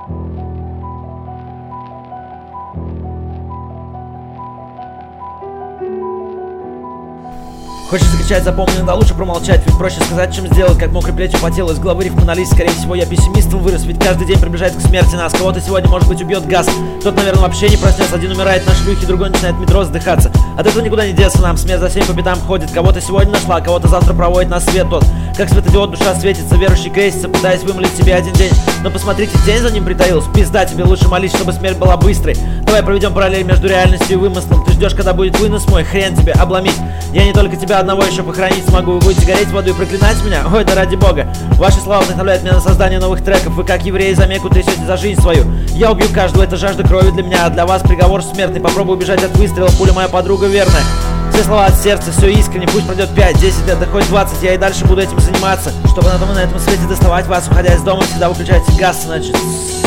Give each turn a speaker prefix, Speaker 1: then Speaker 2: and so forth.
Speaker 1: Хочется закричать, запомни, да лучше промолчать. Ведь проще сказать, чем сделать, как мокрые плечи по телу. Из головы рифма на лист, скорее всего я пессимистом вырос. Ведь каждый день приближает к смерти нас. Кого-то сегодня, может быть, убьет газ. Тот, наверное, вообще не проснется. Один умирает на шлюхе, другой начинает в метро задыхаться. От этого никуда не деться нам. Смерть за всеми по пятам ходит. Кого-то сегодня нашла, кого-то завтра проводит на свет тот. Как светодиод душа светится, верующий крестится, пытаясь вымолить себе один день. Но посмотрите, день за ним притаился. Пизда, тебе лучше молись, чтобы смерть была быстрой. Давай проведем параллель между реальностью и вымыслом. Ты ждешь, когда будет вынос мой, хрен тебе обломить. Я не только тебя одного еще похоронить смогу. Вы будете гореть в аду и проклинать меня? Ой, да ради бога. Ваши слова вдохновляют меня на создание новых треков. Вы как евреи за Мекку трясете за жизнь свою. Я убью каждого, это жажда крови для меня. А для вас приговор смертный. Попробуй убежать от выстрела, пуля моя подруга верная. Все слова от сердца, все искренне. Пусть пройдет 5, 10 лет, да хоть 20. Я и дальше буду этим заниматься, чтобы на том и на этом свете доставать вас. Уходя из дома, всегда выключайте газ, значит...